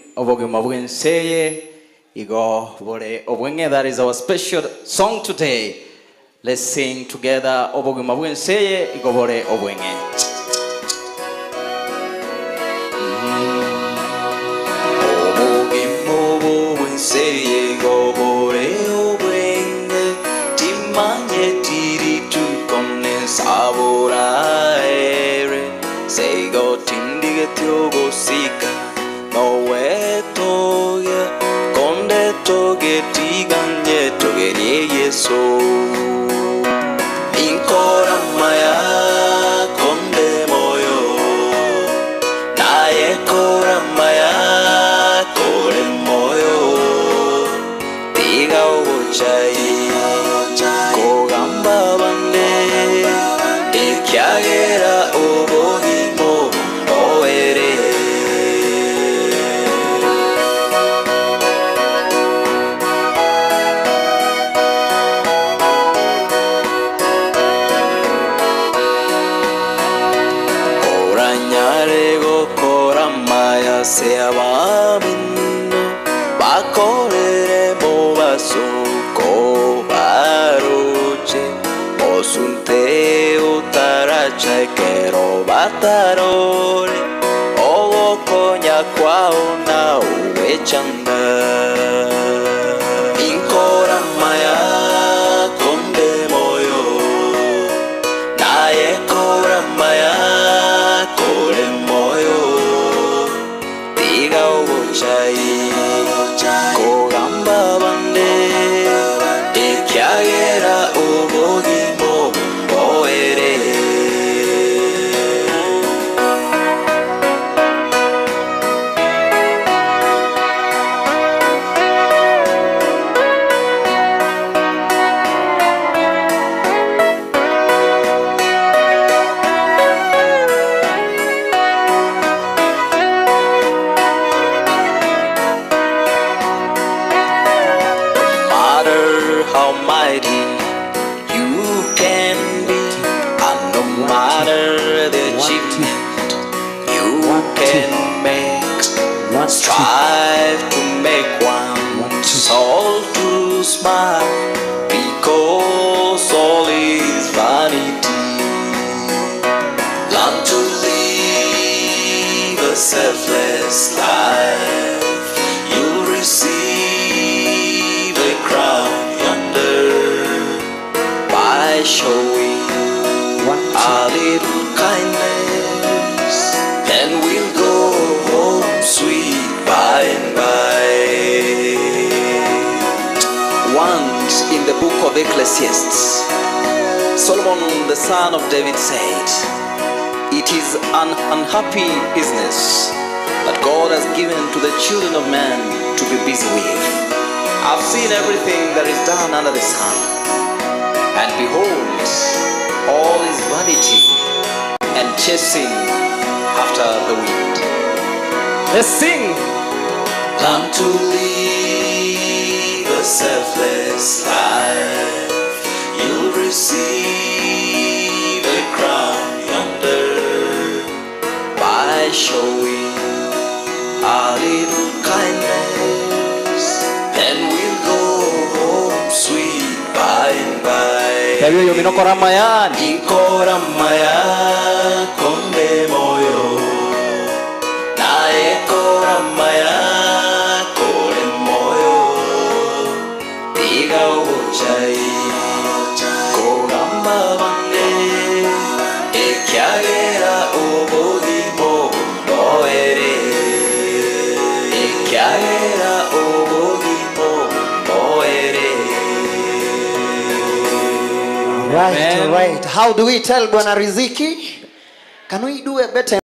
obogima bwenseye igo bore obwenge. That is our special song today. Let's sing together obogima bwenseye igo bore obwenge. Obogima bwenseye igo bore obwenge. Timanye tiri tu kone saboraere. Sego tindige tiogo sika. No we toge konde toge tiganye toge yeso inkora maya konde moyo nae kora maya kore moyo tiga ogochai kogamba bande ikyagera obogimo oere. Se abamino bakorere mo basuko baroche osunte utaracha kero batarore ogo konya kwao na uwechanda inkora maya konde moyo nae kora maya kore moyo kogamba bande ikyagera obogimo oere. How mighty you can be, and no matter the achievement you can make, strive to make one soul to smile, because all is vanity. Learn to live a selfless life, you'll receive a crown showing a little kindness, and we'll go home sweet by and by. Once in the book of Ecclesiastes, Solomon the son of David said, "It is an unhappy business that God has given to the children of man to be busy with. I've seen everything that is done under the sun, and behold, all is vanity and chasing after the wind." Let's sing. Learn to live a selfless life, you'll receive a crown yonder by showing a little kindness, and we'll go home sweet by and by. Kayo yung minokoramayan. Ikoramaya konde moyo, nae koramaya kore moyo, tiga ochai koramba bande ekyagera obogimo oere, ekyagera obogimo oere. Right, right. How do we tell Bwana Riziki? Can we do a better